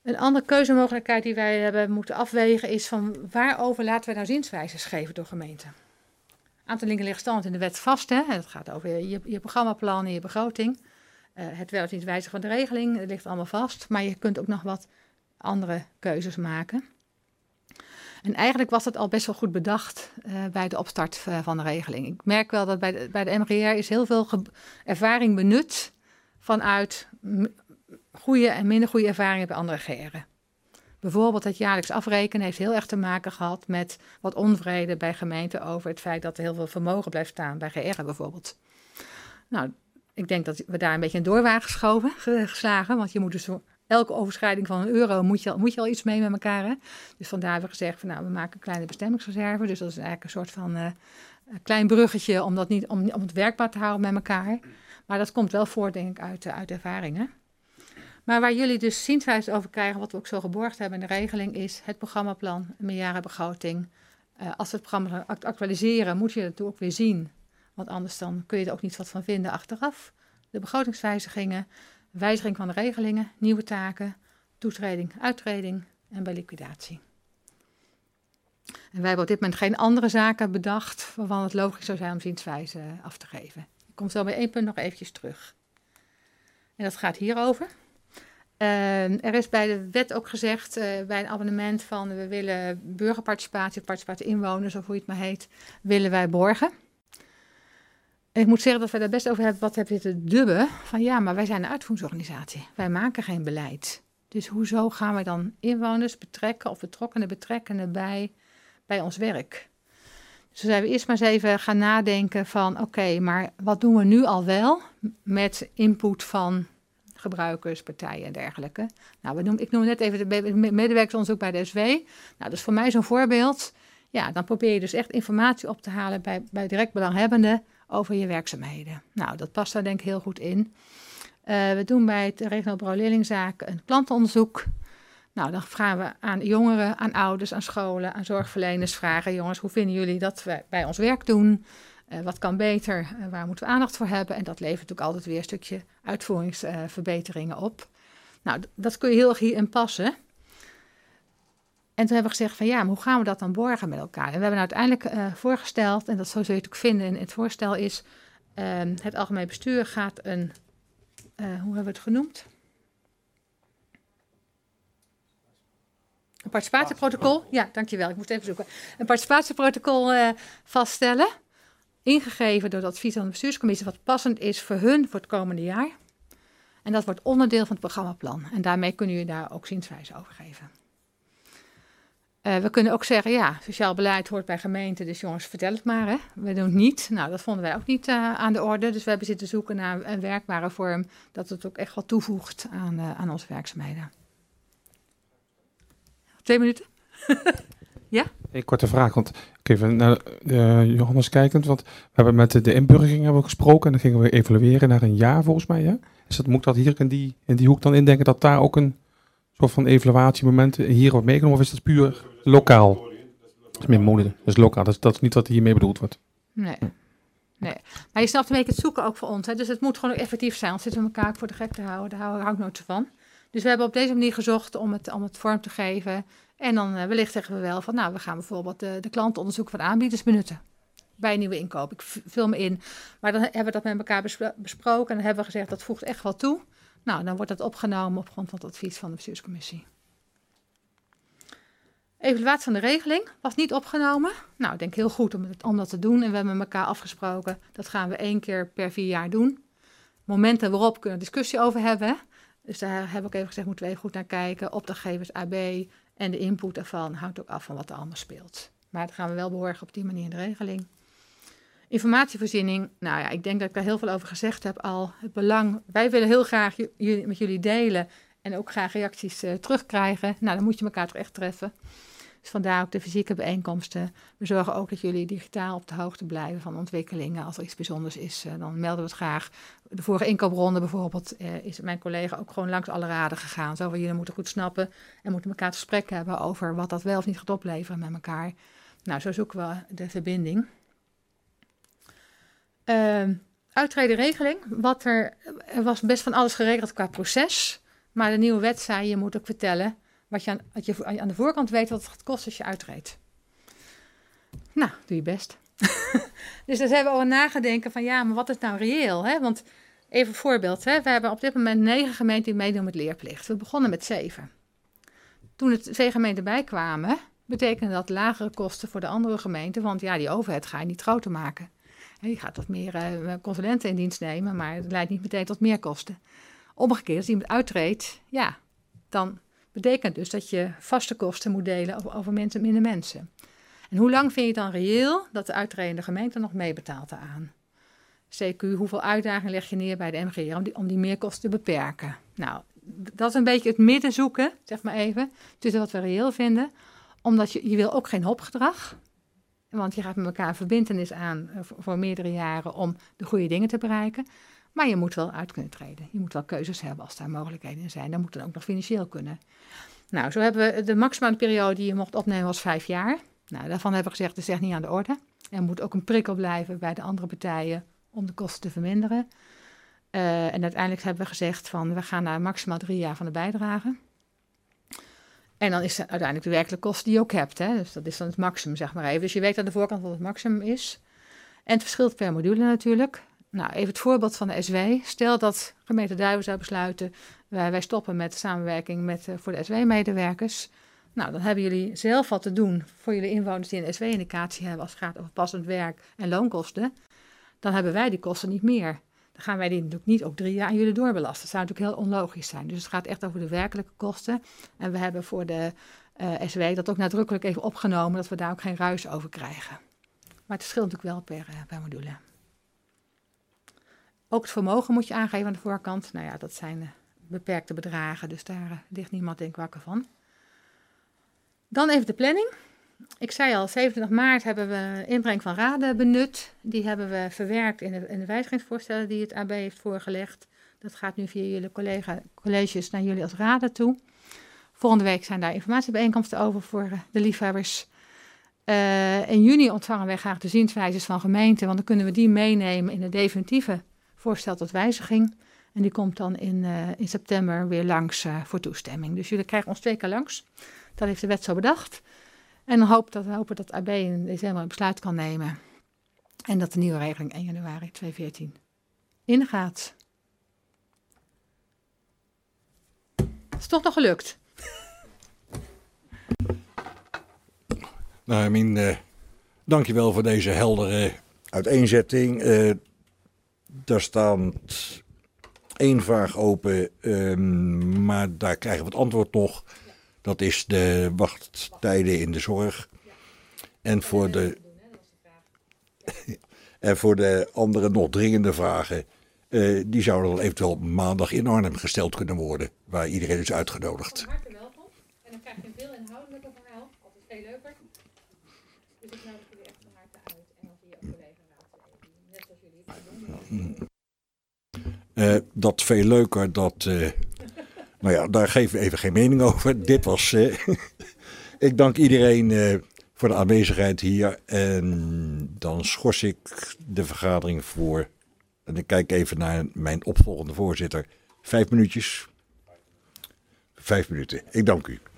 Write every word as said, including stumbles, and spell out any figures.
Een andere keuzemogelijkheid die wij hebben moeten afwegen is van waarover laten we nou zienswijzes geven door gemeenten. Een aantal dingen ligt standaard in de wet vast. Hè? Het gaat over je, je programmaplan en je begroting. Uh, het wel of niet wijzigen van de regeling, dat ligt allemaal vast. Maar je kunt ook nog wat andere keuzes maken. En eigenlijk was dat al best wel goed bedacht uh, bij de opstart uh, van de regeling. Ik merk wel dat bij de, bij de M G R is heel veel ervaring benut vanuit goede en minder goede ervaringen bij andere G R'en. Bijvoorbeeld het jaarlijks afrekenen heeft heel erg te maken gehad met wat onvrede bij gemeenten over het feit dat er heel veel vermogen blijft staan bij G R'en bijvoorbeeld. Nou, ik denk dat we daar een beetje een doorwaar geschoven, geslagen, want je moet dus voor elke overschrijding van een euro moet je, moet je al iets mee met elkaar. Hè? Dus vandaar hebben we gezegd van nou, we maken een kleine bestemmingsreserve. Dus dat is eigenlijk een soort van uh, een klein bruggetje om, dat niet, om, om het werkbaar te houden met elkaar. Maar dat komt wel voort, denk ik, uit, uit ervaringen. Maar waar jullie dus zienswijze over krijgen, wat we ook zo geborgd hebben in de regeling, is het programmaplan, een meerjarenbegroting. Uh, als we het programma actualiseren, moet je het ook weer zien. Want anders dan kun je er ook niet wat van vinden achteraf. De begrotingswijzigingen, wijziging van de regelingen, nieuwe taken, toetreding, uittreding en bij liquidatie. En wij hebben op dit moment geen andere zaken bedacht waarvan het logisch zou zijn om zienswijze af te geven. Ik kom zo bij één punt nog eventjes terug. En dat gaat hierover. Uh, er is bij de wet ook gezegd, uh, bij een abonnement van we willen burgerparticipatie, of participatie inwoners, of hoe je het maar heet, willen wij borgen. En ik moet zeggen dat wij daar best over hebben, wat heb je te dubben, van ja, maar wij zijn een uitvoeringsorganisatie. Wij maken geen beleid. Dus hoezo gaan wij dan inwoners betrekken of betrokkenen betrekken bij, bij ons werk? Dus dan zijn we eerst maar eens even gaan nadenken van oké, okay, maar wat doen we nu al wel met input van gebruikers, partijen en dergelijke. Nou, we noem, ik noem net even de medewerkersonderzoek bij de S W. Nou, dat is voor mij zo'n voorbeeld. Ja, dan probeer je dus echt informatie op te halen bij, bij direct belanghebbenden over je werkzaamheden. Nou, dat past daar denk ik heel goed in. Uh, we doen bij het regionaal bureau leerlingzaken een klantenonderzoek. Nou, dan vragen we aan jongeren, aan ouders, aan scholen, aan zorgverleners vragen. Jongens, hoe vinden jullie dat we bij ons werk doen? Uh, wat kan beter? Uh, waar moeten we aandacht voor hebben? En dat levert natuurlijk altijd weer een stukje uitvoeringsverbeteringen uh, op. Nou, d- dat kun je heel erg hierin passen. En toen hebben we gezegd van ja, maar hoe gaan we dat dan borgen met elkaar? En we hebben uiteindelijk uh, voorgesteld, en dat zo zul je het ook vinden in het voorstel, is uh, het algemeen bestuur gaat een, uh, hoe hebben we het genoemd? Een participatieprotocol. Ja, dankjewel. Ik moest even zoeken. Een participatieprotocol uh, vaststellen. Ingegeven door het advies van de bestuurscommissie wat passend is voor hun voor het komende jaar. En dat wordt onderdeel van het programmaplan. En daarmee kunnen jullie daar ook zienswijze over geven. Uh, we kunnen ook zeggen, ja, sociaal beleid hoort bij gemeenten, dus jongens, vertel het maar. Hè. We doen het niet. Nou, dat vonden wij ook niet uh, aan de orde. Dus we hebben zitten zoeken naar een werkbare vorm dat het ook echt wat toevoegt aan, uh, aan onze werkzaamheden. Twee minuten? Ja? Een korte vraag, want ik even naar uh, Johannes kijkend, want we hebben met de, de inburgering hebben we gesproken en dan gingen we evalueren naar een jaar volgens mij. Hè? Is dat, moet ik dat hier in die, in die hoek dan indenken dat daar ook een soort van evaluatiemoment hier wordt meegenomen, of is dat puur lokaal? Dat is meer moeilijk, dat is lokaal, dat is, dat is niet wat hiermee bedoeld wordt. Nee. Nee, maar je snapt een beetje het zoeken ook voor ons. Hè? Dus het moet gewoon effectief zijn, anders zitten we elkaar voor de gek te houden. Daar hou, hou ik nooit van. Dus we hebben op deze manier gezocht om het, om het vorm te geven. En dan uh, wellicht zeggen we wel van, nou, we gaan bijvoorbeeld de, de klantenonderzoek van aanbieders benutten. Bij een nieuwe inkoop. Ik vul me in. Maar dan hebben we dat met elkaar bespro- besproken. En dan hebben we gezegd, dat voegt echt wel toe. Nou, dan wordt dat opgenomen op grond van het advies van de bestuurscommissie. Evaluatie van de regeling was niet opgenomen. Nou, ik denk heel goed om, het, om dat te doen. En we hebben met elkaar afgesproken, dat gaan we één keer per vier jaar doen. Momenten waarop kunnen we discussie over hebben. Dus daar heb ik even gezegd, moeten we even goed naar kijken. Opdrachtgevers A B en de input daarvan hangt ook af van wat er allemaal speelt. Maar dat gaan we wel behoorlijk op die manier in de regeling. Informatievoorziening, nou ja, ik denk dat ik daar heel veel over gezegd heb al. Het belang, wij willen heel graag j- met jullie delen en ook graag reacties uh, terugkrijgen. Nou, dan moet je elkaar toch echt treffen. Dus vandaar ook de fysieke bijeenkomsten. We zorgen ook dat jullie digitaal op de hoogte blijven van ontwikkelingen. Als er iets bijzonders is, uh, dan melden we het graag. De vorige inkoopronde bijvoorbeeld uh, is mijn collega ook gewoon langs alle raden gegaan. Zo van jullie moeten goed snappen en moeten elkaar het gesprek hebben over wat dat wel of niet gaat opleveren met elkaar. Nou, zo zoeken we de verbinding. Uh, uittreden regeling. Wat er, er was best van alles geregeld qua proces. Maar de nieuwe wet zei, je moet ook vertellen wat je aan, wat je aan de voorkant weet wat het gaat kosten als je uitreedt. Nou, doe je best. Dus daar hebben we over nagedenken van ja, maar wat is nou reëel? Hè? Want even een voorbeeld. Hè? We hebben op dit moment negen gemeenten die meedoen met leerplicht. We begonnen met zeven. Toen er twee gemeenten bijkwamen, betekende dat lagere kosten voor de andere gemeenten. Want ja, die overheid ga je niet groter maken. Je gaat wat meer uh, consulenten in dienst nemen, maar het leidt niet meteen tot meer kosten. Omgekeerd, als iemand uittreedt, ja, dan betekent dus dat je vaste kosten moet delen over, over mensen, minder mensen. En hoe lang vind je dan reëel dat de uittredende gemeente nog meebetaalt daaraan? C Q, hoeveel uitdagingen leg je neer bij de M G R om die, om die meerkosten te beperken? Nou, dat is een beetje het midden zoeken, zeg maar even, tussen wat we reëel vinden. Omdat je, je wil ook geen hopgedrag. Want je gaat met elkaar een verbintenis aan uh, voor, voor meerdere jaren om de goede dingen te bereiken. Maar je moet wel uit kunnen treden. Je moet wel keuzes hebben als daar mogelijkheden in zijn. Dat moet dan ook nog financieel kunnen. Nou, zo hebben we de maximale periode die je mocht opnemen was vijf jaar. Nou, daarvan hebben we gezegd, dat is echt niet aan de orde. Er moet ook een prikkel blijven bij de andere partijen om de kosten te verminderen. Uh, en uiteindelijk hebben we gezegd van we gaan naar maximaal drie jaar van de bijdrage. En dan is het uiteindelijk de werkelijke kost die je ook hebt. Hè? Dus dat is dan het maximum, zeg maar even. Dus je weet aan de voorkant wat het maximum is. En het verschilt per module natuurlijk. Nou, even het voorbeeld van de S W. Stel dat gemeente Duiven zou besluiten, wij, wij stoppen met de samenwerking met, uh, voor de S W-medewerkers. Nou, dan hebben jullie zelf wat te doen voor jullie inwoners die een S W-indicatie hebben als het gaat over passend werk en loonkosten. Dan hebben wij die kosten niet meer. Dan gaan wij die natuurlijk niet ook drie jaar aan jullie doorbelasten. Dat zou natuurlijk heel onlogisch zijn. Dus het gaat echt over de werkelijke kosten. En we hebben voor de uh, S W dat ook nadrukkelijk even opgenomen, dat we daar ook geen ruis over krijgen. Maar het verschilt natuurlijk wel per, uh, per module. Ook het vermogen moet je aangeven aan de voorkant. Nou ja, dat zijn uh, beperkte bedragen, dus daar uh, ligt niemand denk ik wakker van. Dan even de planning. Ik zei al, zevenentwintig maart hebben we inbreng van raden benut. Die hebben we verwerkt in de, in de wijzigingsvoorstellen die het A B heeft voorgelegd. Dat gaat nu via jullie collega, colleges naar jullie als raden toe. Volgende week zijn daar informatiebijeenkomsten over voor de liefhebbers. Uh, in juni ontvangen wij graag de zienswijzes van gemeenten, want dan kunnen we die meenemen in het definitieve voorstel tot wijziging. En die komt dan in, uh, in september weer langs uh, voor toestemming. Dus jullie krijgen ons twee keer langs. Dat heeft de wet zo bedacht. En dan hoop dat, we hopen dat A B in december een besluit kan nemen. En dat de nieuwe regeling één januari tweeduizend veertien ingaat. Het is toch nog gelukt. Nou, Hermien, uh, dankjewel voor deze heldere uiteenzetting. Uh, daar staat één vraag open, um, maar daar krijgen we het antwoord nog. Dat is de wachttijden in de zorg. En voor de, en voor de andere nog dringende vragen, uh, die zouden dan eventueel maandag in Arnhem gesteld kunnen worden, waar iedereen is uitgenodigd. Van harte welkom. En dan krijg je een veel inhoudelijker verhaal. Altijd veel leuker. Dus ik nodig jullie echt van harte uit. En dan zie je ook collega raadsleden, net zoals jullie het doen. Uh, dat veel leuker, dat... Uh, nou ja, daar geven we even geen mening over. Dit was... Uh, ik dank iedereen uh, voor de aanwezigheid hier. En dan schors ik de vergadering voor... En ik kijk even naar mijn opvolgende voorzitter. Vijf minuutjes. Vijf minuten. Ik dank u.